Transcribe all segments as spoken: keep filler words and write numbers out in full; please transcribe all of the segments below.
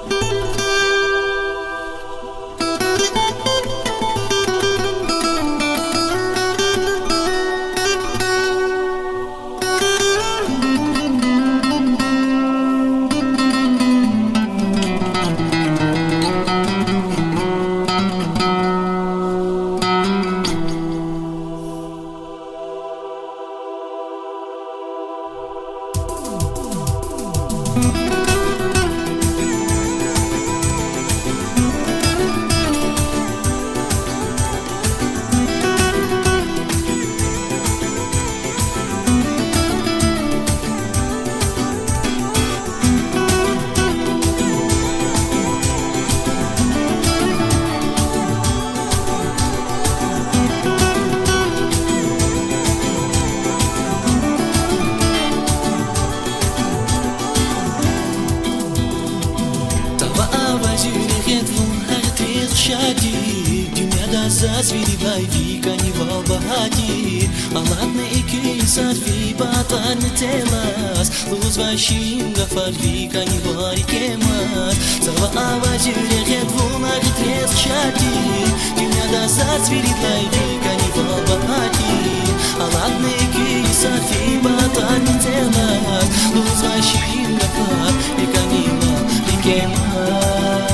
Zazviri vai carnival bahati Alat ne iki sarfi batan telas Luz vai xinga farvi carnival kemas Sava avajire redvuna tres chati Dünya da zazviri vai carnival bahati Alat ne iki sarfi batan telas Luz vai xinga farvi carnival kemas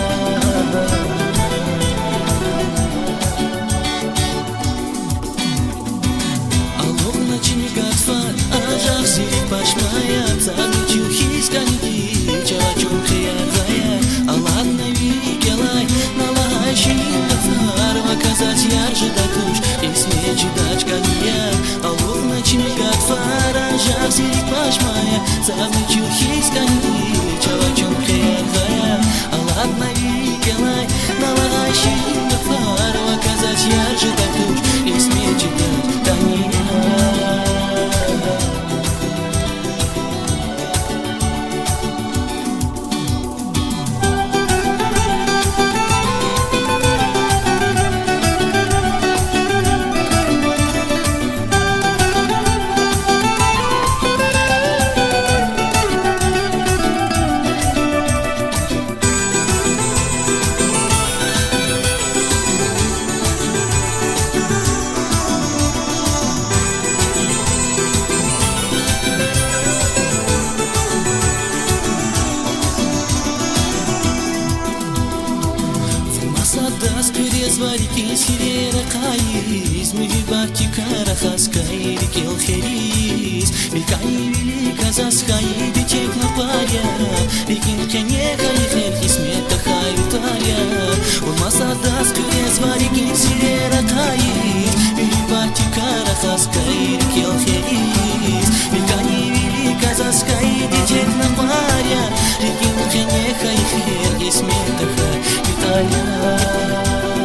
Сирик пашмая, замечу хисканги, чавачум хияргая, Аллах нави келай, налай шингафар, Ваказать ярже датуш, и смечи дачкания, Аллах начни гатфар, ажар сирик пашмая, замечу хисканги, чавачум хияргая, Аллах нави келай, налай шингафар, Ваказать ярже датуш, и смечи дачкания. Зварики сирера каис, мы вибахти карахас каири кел херис, Великани велика заскаи битек на паря, Рикин кене каихер хисмета хаютаря, Улмаса даскуре зварики сирера каис, мы вибахти карахас каири кел херис, Великани велика заскаи битек на паря, Рикин кене каихер хисмета хаютаря.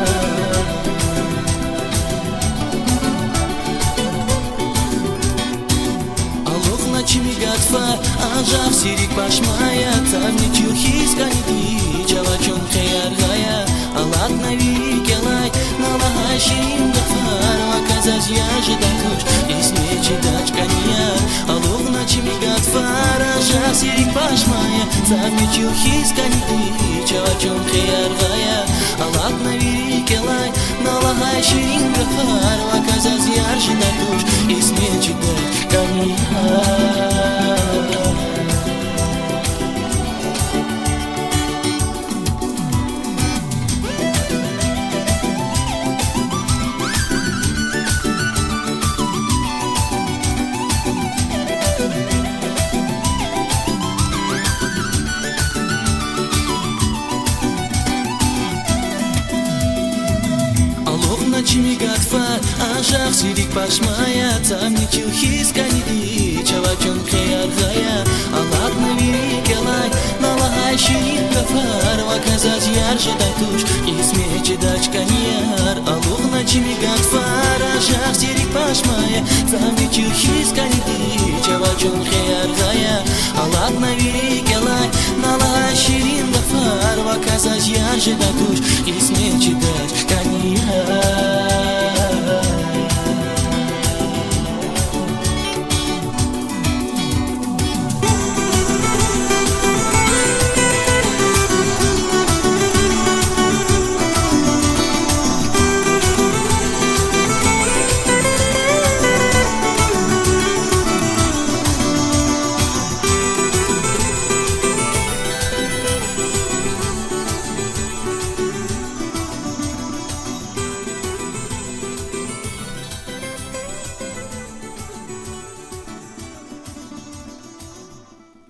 Чимигатфар, ажав сирик пашмая, Тавничил хисканги, чавачон хеяргая, Аллах нави келай, налахай шингафар, Ваказать яже датуш, и смечи дачкания, Аллах на чимигатфар, ажав сирик пашмая, Тавничил хисканги, чавачон хеяргая, Аллах нави келай, налахай шингафар, Ваказать яже датуш, и смечи дачкания. Чимигатфар, ажах сирик пашмая, Тамничил хисканги, чавачон хеяргая, Аллах нави келай, налахай шингафар, Ваказать ярже датуш, и смечи дачканияр, Аллах на чимигатфар, ажах сирик пашмая, Тамничил хисканги, чавачон хеяргая, Аллах нави келай, налахай шингафар, Ваказать ярже датуш, и